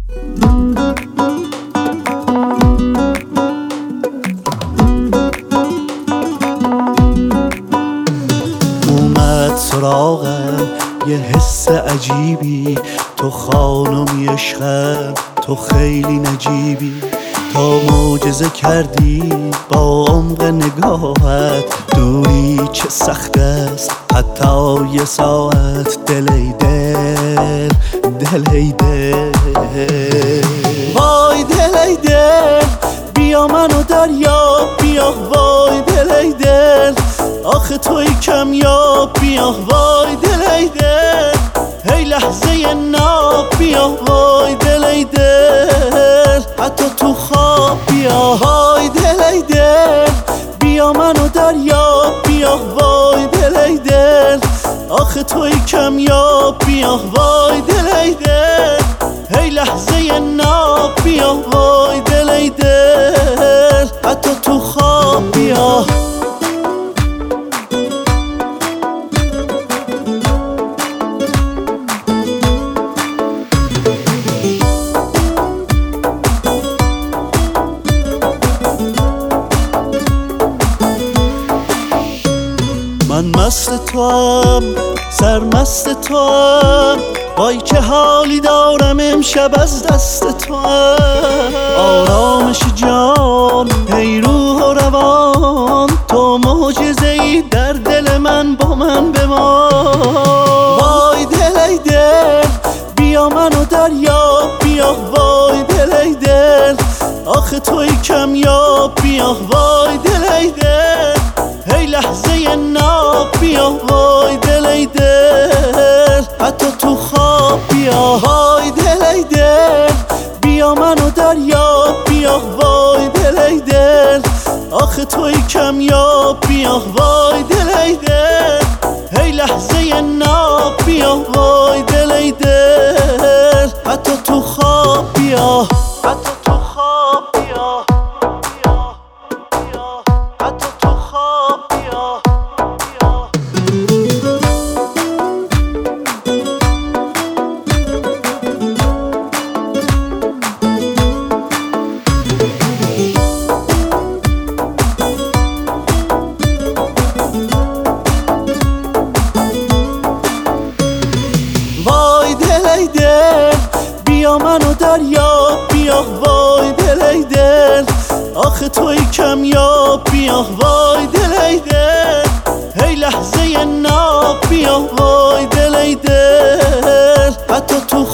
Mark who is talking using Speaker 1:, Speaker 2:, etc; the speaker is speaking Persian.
Speaker 1: اومد سراغم یه حس عجیبی، تو خانمی عشقم، تو خیلی نجیبی. تا معجزه کردی با عمق نگاهت، دوری چه سخت است حتی یه ساعت. دل ای دل، دل ای دل، وای دل ای دل، بیا منو دریاب بیا. وای دل ای دل، آخه توی کمیاب بیا. وای دل ای دل، هی لحظه ناب بیا. وای دل ای دل، حتی تو خواب بیا. وای دل ای دل، بیا منو دریاب بیا. وای دل ای دل، آخه توی کمیاب بیا. وای دل ای دل، هی لحظه ناب بیا. وای دل ای دل، حتی تو خواب بیا. من مست توام، سرمست توام، وای چه حالی دارم امشب از دست توام. آرامش جان، ای روح و روان، تو معجزه‌ای در دل من، با من بمان. وای دل ای دل، بیا منو دریاب بیا. وای دل ای دل، آخه توی کمیاب بیا. وای دل ای دل، هی لحظه ناب بیا. وای دل ای دل، حتی تو خواب بیا. وای دل ای دل، بیا منو دریاب بیا. وای دل ای دل، آخه توی کمیاب بیا. وای دل ای دل، هی لحظه ناب بیا. وای دل ای دل، حتی تو خواب بیا. حتی تو خواب بیا. حتی تو خواب بیا. وای دل ای دل، بیا منو دریاب بیا. وای دل ای دل، آخه توی کمیاب بیا. وای دل ای دل، هی لحظه ناب بیا. وای دل ای دل، حتی تو